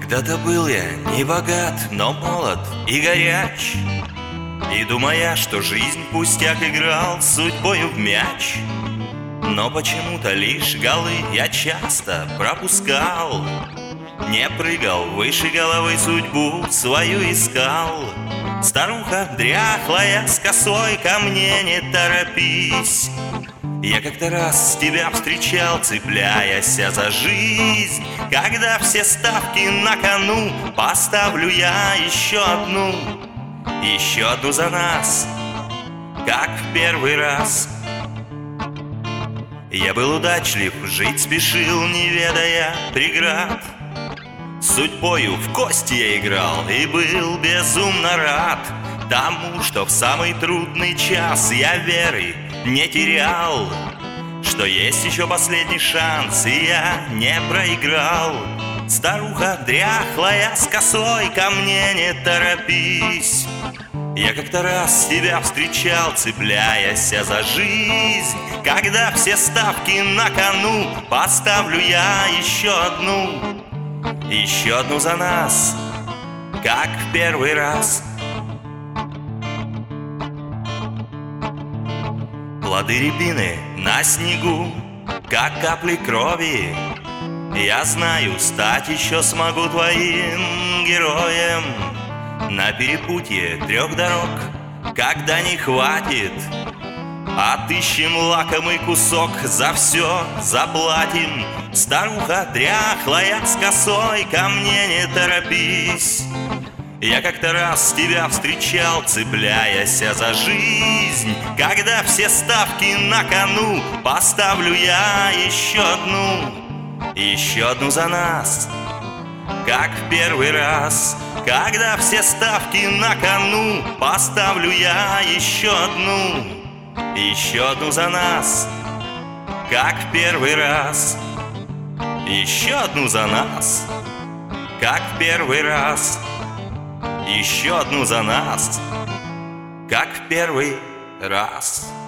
Когда-то был я не богат, но молод и горяч, и думая, что жизнь пустяк, играл судьбою в мяч. Но почему-то лишь голы я часто пропускал, не прыгал выше головы, судьбу свою искал. Старуха дряхлая с косой, ко мне не торопись. Я как-то раз тебя встречал, цепляясь за жизнь. Когда все ставки на кону, поставлю я еще одну за нас, как в первый раз. Я был удачлив, жить спешил, не ведая преград. Судьбою в кости я играл и был безумно рад тому, что в самый трудный час я веры не терял, что есть еще последний шанс, и я не проиграл. Старуха дряхлая с косой, ко мне не торопись. Я как-то раз тебя встречал, цепляясь за жизнь. Когда все ставки на кону, поставлю я еще одну за нас, как в первый раз. Плоды рябины на снегу, как капли крови. Я знаю, стать еще смогу твоим героем. На перепутье трех дорог, когда не хватит, отыщем лакомый кусок, за все заплатим. Старуха дряхлая с косой, ко мне не торопись. Я как-то раз тебя встречал, цепляясь за жизнь. Когда все ставки на кону, поставлю я еще одну за нас, как в первый раз. Когда все ставки на кону, поставлю я еще одну за нас, как в первый раз. Еще одну за нас, как в первый раз. Еще одну за нас, как в первый раз.